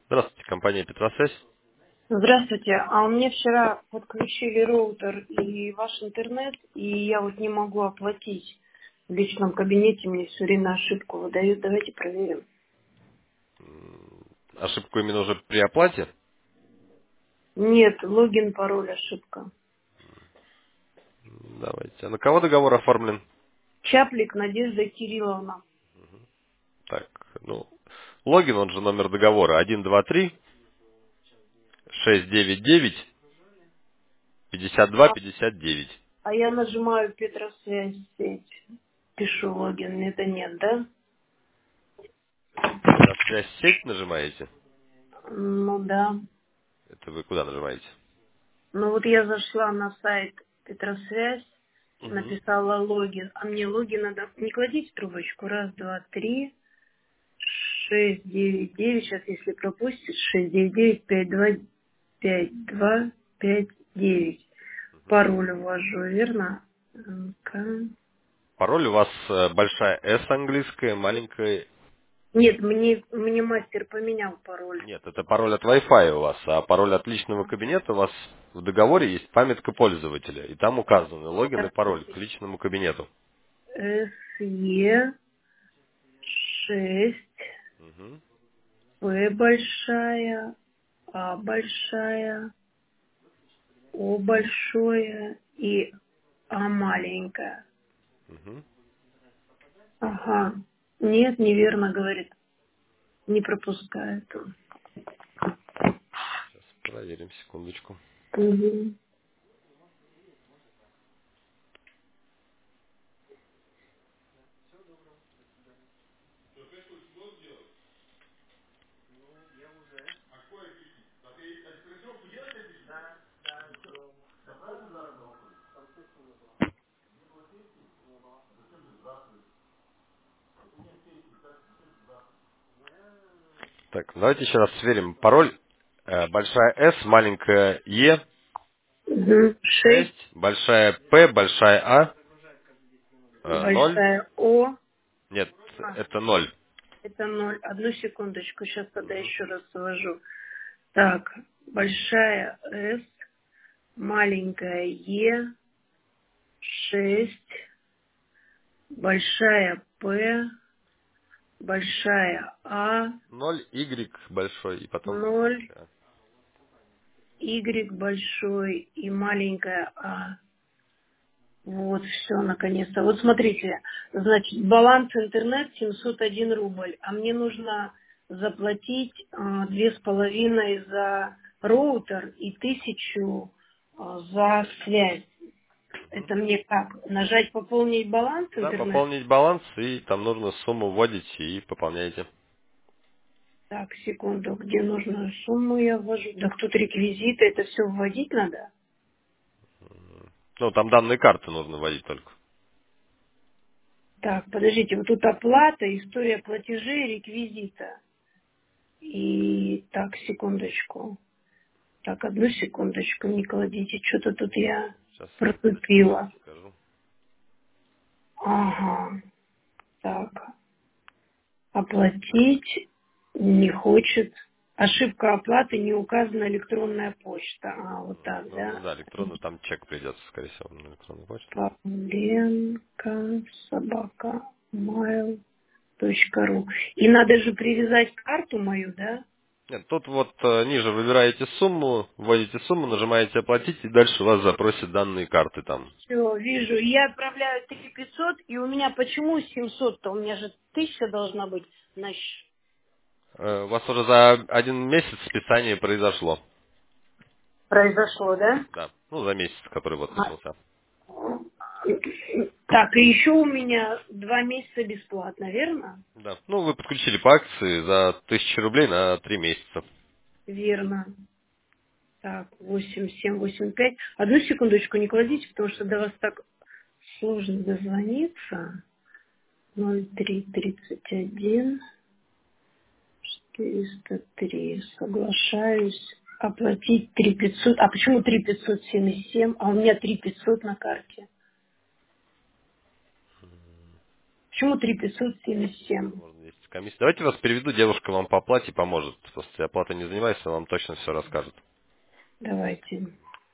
Здравствуйте, компания Петросвязь. Здравствуйте. А у меня вчера подключили роутер и ваш интернет, и я вот не могу оплатить в личном кабинете, мне все время ошибку выдают. Давайте проверим. Ошибку именно уже при оплате? Нет, логин, пароль, ошибка. Давайте. А на кого договор оформлен? Чаплик Надежда Кирилловна. Так, ну, логин, он же номер договора 123-699-52-59. А, а я нажимаю Петросвязь сеть. Пишу логин. Это нет, да? Петросвязь сеть нажимаете? Ну да. Это вы куда нажимаете? Ну вот я зашла на сайт Петросвязь, Угу. написала логин, а мне логин надо... Не кладите трубочку. Раз, два, три. 699 сейчас если пропустишь, 699-52-52-59. Пароль ввожу, верно? Ну-ка. Пароль у вас большая S английская, маленькая... Нет, мне мастер поменял пароль. Нет, это пароль от Wi-Fi у вас, а пароль от личного кабинета у вас в договоре есть памятка пользователя, и там указаны логин и пароль к личному кабинету. SE 6, Мгм. П большая, А большая, О большое и А маленькая. Мгм. Ага. Нет, неверно говорит. Не пропускает он. Сейчас проверим, секундочку. Мгм. Так, давайте еще раз сверим. Пароль большая S, маленькая E, Мгм. 6, 6, большая P, большая А, 0. большая О. Нет, А, это 0. это 0. Одну секундочку, сейчас тогда Мгм. еще раз ввожу. Так, большая С, маленькая Е, 6, большая П, большая А, 0, Y большой и потом 0, маленькая. Y большой и маленькая А. Вот, все, наконец-то. Вот смотрите, значит, баланс интернет 701 рубль, а мне нужно заплатить 2,5 за роутер и 1000 за связь. Это мне как? Нажать пополнить баланс Да, интернет? пополнить баланс, и там нужно сумму вводите и пополняете. Так, секунду, где нужную сумму я ввожу? Да тут реквизиты, это все вводить надо? Ну, там данные карты нужно вводить только. Так, подождите, вот тут оплата, история платежей, реквизита. И так, секундочку. Так, одну секундочку, не кладите, что-то тут я Сейчас протупила. скажу. Ага, так, оплатить не хочет. Ошибка оплаты, не указана электронная почта. А, вот так, Ну да? да, электронно там чек придется, скорее всего, на электронную почту. Павленко, собака, mail.ru. И надо же привязать карту мою, да? Нет, тут вот ниже выбираете сумму, вводите сумму, нажимаете оплатить, и дальше вас запросят данные карты там. Все, вижу. Я отправляю 3500, и у меня почему 700-то? У меня же 1000 должна быть на У вас уже за один месяц списание произошло. Произошло, да? Да. Ну, за месяц, который вот начался. Так, и еще у меня 2 месяца бесплатно, верно? Да. Ну, вы подключили по акции за 1000 рублей на 3 месяца. Верно. Так, 8785. Одну секундочку не кладите, потому что до вас так сложно дозвониться. 0331 403. Соглашаюсь. Оплатить 3500. А почему 3577? А у меня 3500 на карте. Почему 3577? Можно здесь комиссия. Давайте вас переведу, девушка вам по оплате поможет. После оплаты не занимается, вам точно все расскажет. Давайте.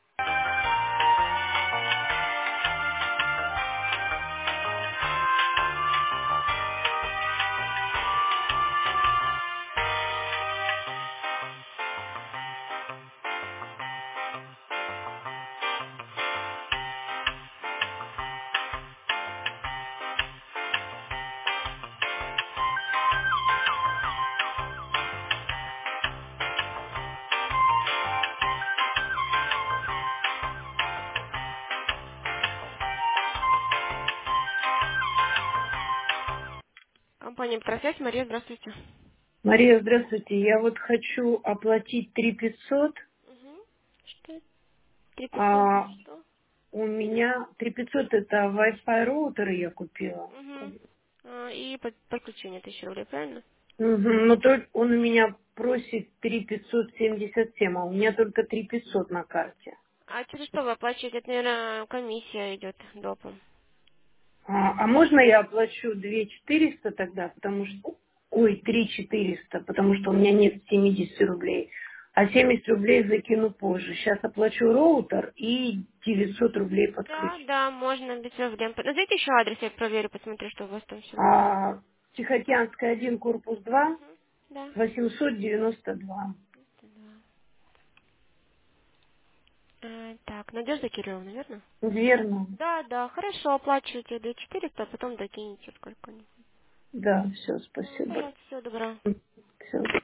Компания «Профессия». Мария, здравствуйте. Мария, здравствуйте. Я вот хочу оплатить 3500, Угу. Что? 3500 за а что? у меня 3500 это Wi-Fi роутеры я купила. Угу. И подключение 1000 рублей, правильно? Мгм. Но только он у меня просит 3577, а у меня только 3500 на карте. А через что вы оплачиваете? Это, наверное, комиссия идет допом. А можно я оплачу 2400 тогда, потому что... Ой, 3400, потому что у меня нет 70 рублей. А 70 рублей закину позже. Сейчас оплачу роутер и 900 рублей Да, подключу. да, можно без проблем. Назовите еще адрес, я проверю, посмотрю, что у вас там все. А Тихоокеанская 1, корпус 2, Угу. Да. 892. Так, Надежда Кирилловна, верно? Верно. Да, да, хорошо, оплачивайте 2400, а потом докинете сколько-нибудь. Да, все, Ну, спасибо. пожалуйста, всего доброго. Все.